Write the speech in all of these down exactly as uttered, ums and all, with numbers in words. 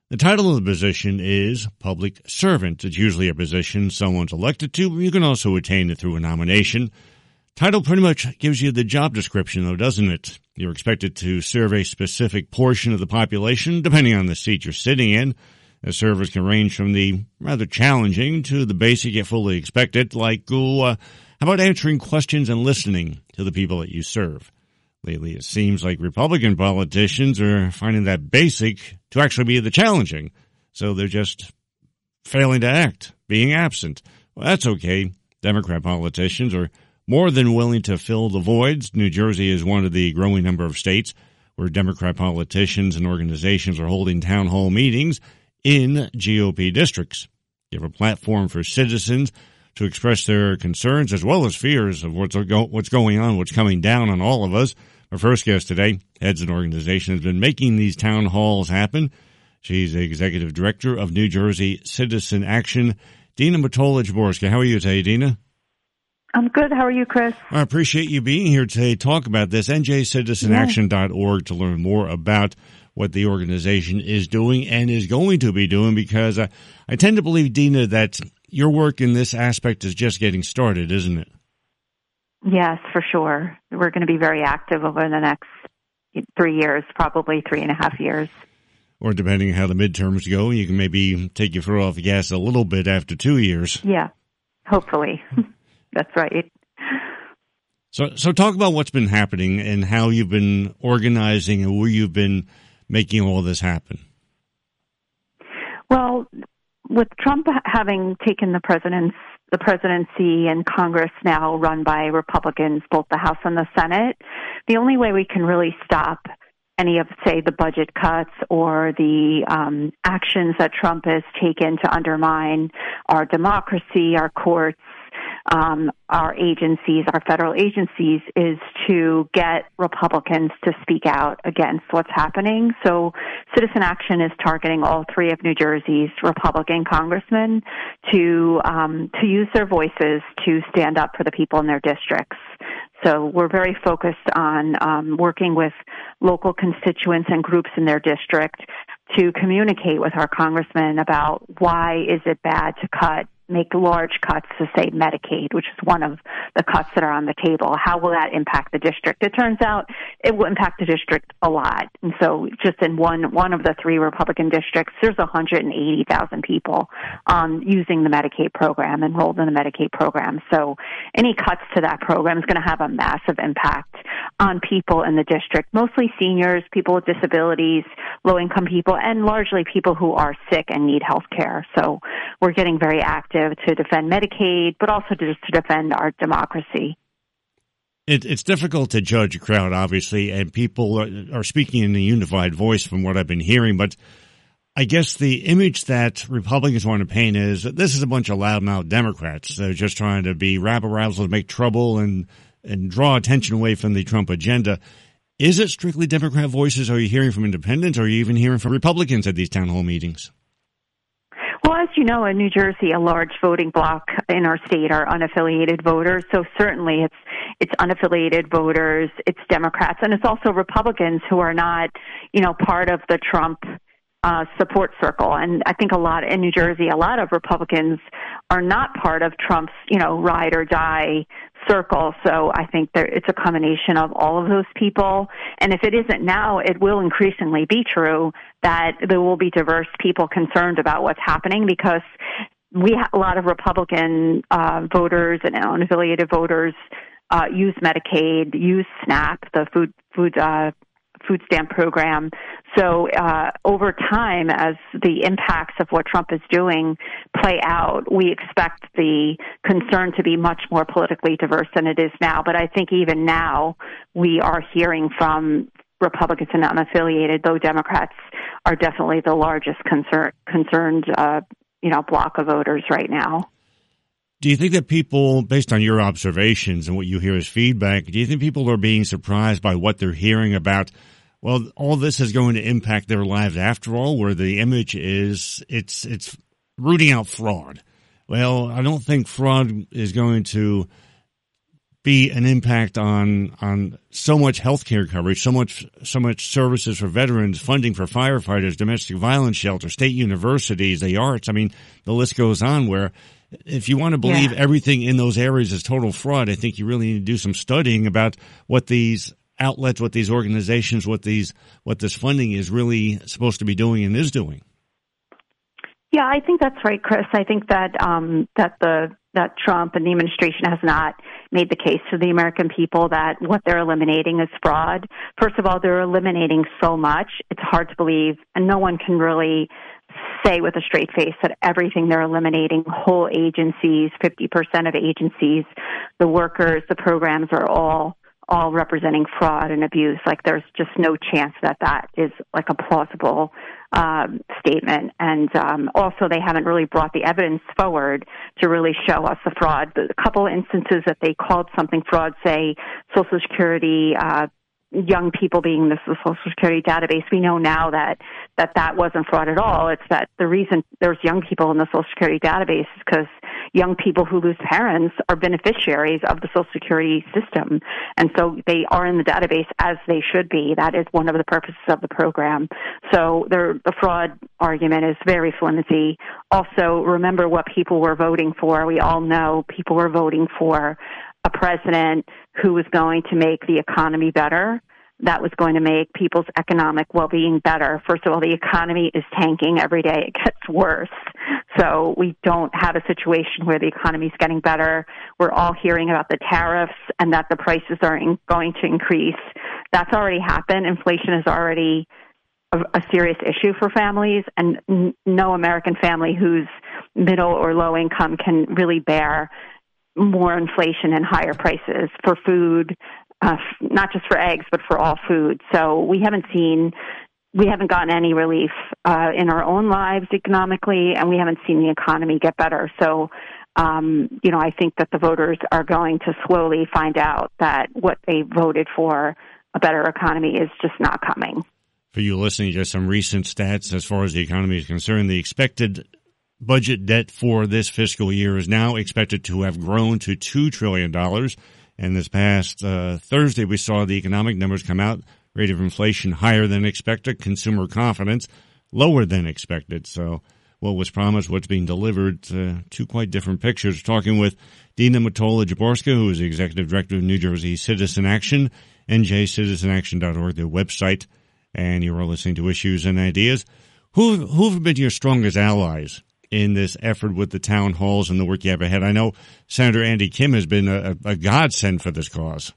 The title of the position is public servant. It's usually a position someone's elected to, but you can also attain it through a nomination. Title pretty much gives you the job description, though, doesn't it? You're expected to serve a specific portion of the population, depending on the seat you're sitting in. The service can range from the rather challenging to the basic yet fully expected, like, oh, uh, how about answering questions and listening to the people that you serve? Lately, it seems like Republican politicians are finding that basic to actually be the challenging, so they're just failing to act, being absent. Well, that's okay. Democrat politicians are more than willing to fill the voids. New Jersey is one of the growing number of states where Democrat politicians and organizations are holding town hall meetings in G O P districts. Give a platform for citizens to express their concerns as well as fears of what's go- what's going on, what's coming down on all of us. Our first guest today heads an organization that's been making these town halls happen. She's the executive director of New Jersey Citizen Action, Dina Mottola-Jaworska. How are you today, Dina? I'm good. How are you, Chris? I appreciate you being here today to talk about this. N J citizen action dot org to learn more about what the organization is doing and is going to be doing, because I, I tend to believe, Dina, that your work in this aspect is just getting started, isn't it? Yes, for sure. We're going to be very active over the next three years, probably three and a half years. Or depending on how the midterms go, you can maybe take your foot off the gas a little bit after two years. Yeah, hopefully. That's right. So, so talk about what's been happening and how you've been organizing and where you've been making all this happen. Well, with Trump having taken the president's the presidency and Congress now run by Republicans, both the House and the Senate, the only way we can really stop any of, say, the budget cuts or the um, actions that Trump has taken to undermine our democracy, our courts, um, our agencies, our federal agencies, is to get Republicans to speak out against what's happening. So Citizen Action is targeting all three of New Jersey's Republican congressmen to um, to use their voices to stand up for the people in their districts. So we're very focused on um, working with local constituents and groups in their district to communicate with our congressmen about why is it bad to cut, make large cuts to, say, Medicaid, which is one of the cuts that are on the table. How will that impact the district? It turns out it will impact the district a lot. And so just in one one of the three Republican districts, there's one hundred eighty thousand people um, using the Medicaid program, enrolled in the Medicaid program. So any cuts to that program is going to have a massive impact on people in the district, mostly seniors, people with disabilities, low-income people, and largely people who are sick and need health care. So we're getting very active to defend Medicaid, but also to, just to defend our democracy. It, it's difficult to judge a crowd, obviously, and people are, are speaking in a unified voice from what I've been hearing, but I guess the image that Republicans want to paint is that this is a bunch of loudmouth Democrats. They're just trying to be rabble-rousers, make trouble, and, and draw attention away from the Trump agenda. Is it strictly Democrat voices? Are you hearing from independents? Or are you even hearing from Republicans at these town hall meetings? Well, as you know, in New Jersey, a large voting bloc in our state are unaffiliated voters. So certainly it's it's unaffiliated voters, it's Democrats, and it's also Republicans who are not, you know, part of the Trump uh, support circle. And I think a lot in New Jersey, a lot of Republicans are not part of Trump's, you know, ride or die circle. So I think there, it's a combination of all of those people. And if it isn't now, it will increasingly be true that there will be diverse people concerned about what's happening, because we have a lot of Republican uh, voters and unaffiliated voters uh, use Medicaid, use SNAP, the food food uh, food stamp program. So uh, over time, as the impacts of what Trump is doing play out, we expect the concern to be much more politically diverse than it is now. But I think even now we are hearing from Republicans and unaffiliated, though Democrats are definitely the largest concern, concerned uh, you know, block of voters right now. Do you think that people, based on your observations and what you hear as feedback, do you think people are being surprised by what they're hearing about, well, all this is going to impact their lives after all, where the image is it's it's rooting out fraud? Well, I don't think fraud is going to be an impact on on so much healthcare coverage, so much so much services for veterans, funding for firefighters, domestic violence shelters, state universities, the arts. I mean, the list goes on. Where if you want to believe yeah. everything in those areas is total fraud, I think you really need to do some studying about what these outlets, what these organizations, what these what this funding is really supposed to be doing and is doing. Yeah, I think that's right, Chris. I think that um, that the that Trump and the administration has not made the case to the American people that what they're eliminating is fraud. First of all, they're eliminating so much. It's hard to believe, and no one can really say with a straight face that everything they're eliminating, whole agencies, fifty percent of agencies, the workers, the programs are all all representing fraud and abuse. Like there's just no chance that that is like a plausible um, statement. And um, also they haven't really brought the evidence forward to really show us the fraud. The couple instances that they called something fraud, say Social Security, uh, young people being the Social Security database, we know now that, that that wasn't fraud at all. It's that the reason there's young people in the Social Security database is because young people who lose parents are beneficiaries of the Social Security system. And so they are in the database as they should be. That is one of the purposes of the program. So the fraud argument is very flimsy. Also, remember what people were voting for. We all know people were voting for a president who was going to make the economy better, that was going to make people's economic well-being better. First of all, the economy is tanking every day. It gets worse. So we don't have a situation where the economy is getting better. We're all hearing about the tariffs and that the prices are in, going to increase. That's already happened. Inflation is already a, a serious issue for families, and n- no American family who's middle or low income can really bear more inflation and higher prices for food, uh, not just for eggs, but for all food. So we haven't seen, we haven't gotten any relief uh, in our own lives economically, and we haven't seen the economy get better. So, um, you know, I think that the voters are going to slowly find out that what they voted for, a better economy, is just not coming. For you listening, just some recent stats as far as the economy is concerned. The expected budget debt for this fiscal year is now expected to have grown to two trillion dollars. And this past uh, Thursday, we saw the economic numbers come out. Rate of inflation higher than expected. Consumer confidence lower than expected. So what was promised, what's being delivered, uh, two quite different pictures. Talking with Dina Mottola-Jaworska, who is the Executive Director of New Jersey Citizen Action, N J citizen action dot org, their website. And you're listening to Issues and Ideas. Who, who have been your strongest allies in this effort with the town halls and the work you have ahead? I know Senator Andy Kim has been a, a godsend for this cause.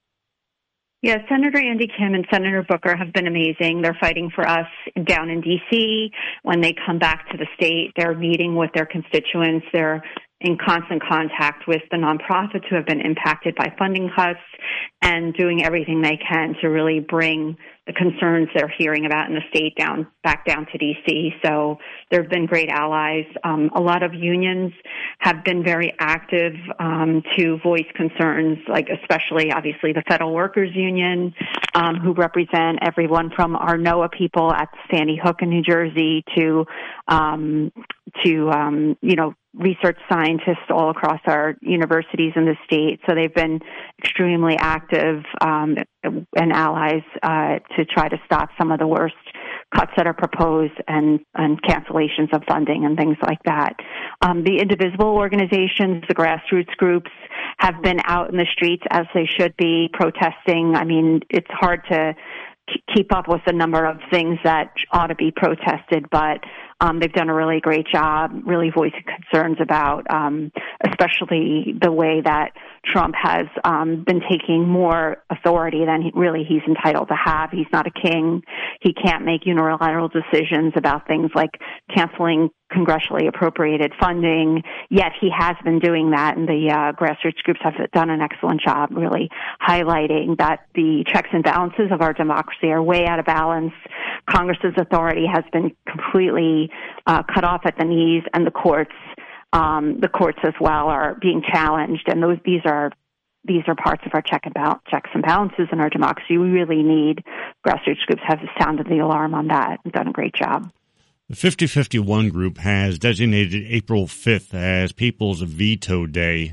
Yeah, Senator Andy Kim and Senator Booker have been amazing. They're fighting for us down in D C. When they come back to the state, they're meeting with their constituents. They're in constant contact with the nonprofits who have been impacted by funding cuts and doing everything they can to really bring the concerns they're hearing about in the state down back down to D C. So there have been great allies. Um, a lot of unions have been very active um, to voice concerns, like especially, obviously, the Federal Workers Union, um, who represent everyone from our NOAA people at Sandy Hook in New Jersey to, um, to um, you know, research scientists all across our universities in the state. So they've been extremely active um, and allies uh, to try to stop some of the worst cuts that are proposed and, and cancellations of funding and things like that. Um, the indivisible organizations, the grassroots groups, have been out in the streets as they should be protesting. I mean, it's hard to keep up with the number of things that ought to be protested, but um, they've done a really great job really voicing concerns about um, especially the way that Trump has um, been taking more authority than he, really he's entitled to have. He's not a king. He can't make unilateral decisions about things like canceling congressionally appropriated funding, yet he has been doing that, and the uh, grassroots groups have done an excellent job really highlighting that the checks and balances of our democracy are way out of balance. Congress's authority has been completely uh, cut off at the knees, and the courts, um, the courts as well, are being challenged, and those these are These are parts of our check and balance, checks and balances in our democracy. We really need grassroots groups have sounded the alarm on that and done a great job. The fifty fifty-one group has designated April fifth as People's Veto Day.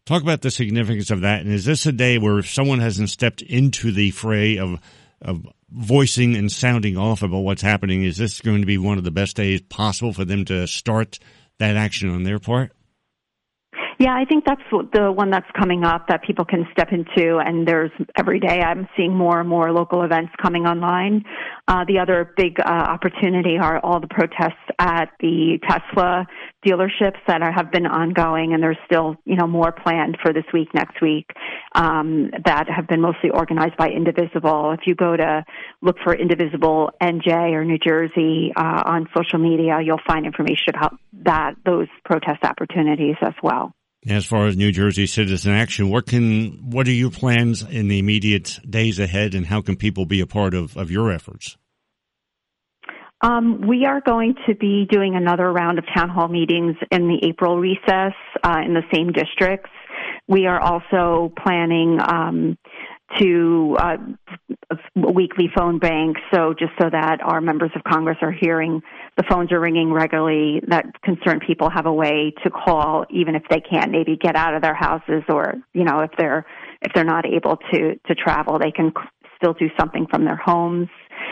Talk about the significance of that. And is this a day where if someone hasn't stepped into the fray of of voicing and sounding off about what's happening, is this going to be one of the best days possible for them to start that action on their part? Yeah, I think that's the one that's coming up that people can step into, and there's every day I'm seeing more and more local events coming online. Uh, the other big uh, opportunity are all the protests at the Tesla dealerships that are, have been ongoing, and there's still, you know, more planned for this week, next week, um, that have been mostly organized by Indivisible. If you go to look for Indivisible N J or New Jersey uh, on social media, you'll find information about that, those protest opportunities as well. As far as New Jersey Citizen Action, what can what are your plans in the immediate days ahead, and how can people be a part of, of your efforts? Um, we are going to be doing another round of town hall meetings in the April recess uh, in the same districts. We are also planning um, to uh, a weekly phone bank, so just so that our members of Congress are hearing the phones are ringing regularly, that concerned people have a way to call, even if they can't maybe get out of their houses, or, you know, if they're if they're not able to to travel, they can still do something from their homes.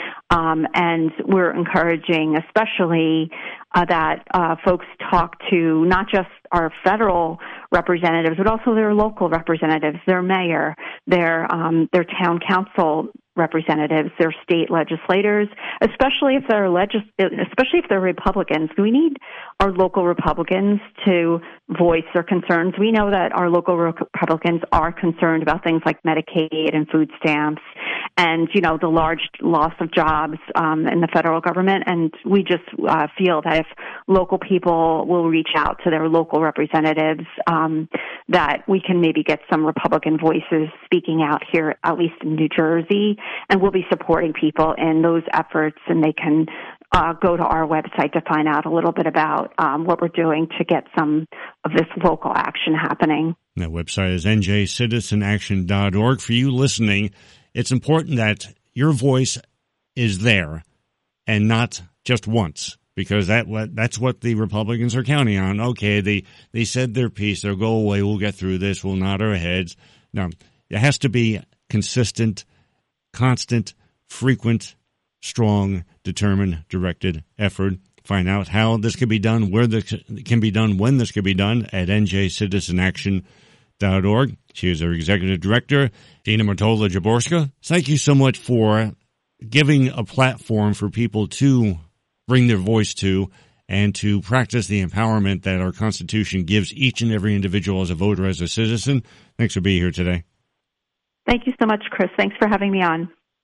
Um, and we're encouraging, especially uh, that uh, folks talk to not just our federal representatives, but also their local representatives, their mayor, their um, their town council representatives, their state legislators, especially if they're legis- especially if they're Republicans. We need our local Republicans to voice their concerns. We know that our local Republicans are concerned about things like Medicaid and food stamps, and, you know, the large loss of jobs um, in the federal government. And we just uh, feel that if local people will reach out to their local representatives, um, that we can maybe get some Republican voices speaking out here, at least in New Jersey. And we'll be supporting people in those efforts, and they can uh, go to our website to find out a little bit about um, what we're doing to get some of this local action happening. That website is N J citizen action dot org. For you listening, it's important that your voice is there and not just once, because that that's what the Republicans are counting on. Okay, they, they said their piece. They'll go away. We'll get through this. We'll nod our heads. No, it has to be consistent, constant, frequent, strong, determined, directed effort. Find out how this can be done, where this can be done, when this can be done at N J citizen action dot org. She is our executive director, Dina Mottola-Jaborska. Thank you so much for giving a platform for people to bring their voice to and to practice the empowerment that our Constitution gives each and every individual as a voter, as a citizen. Thanks for being here today. Thank you so much, Chris. Thanks for having me on.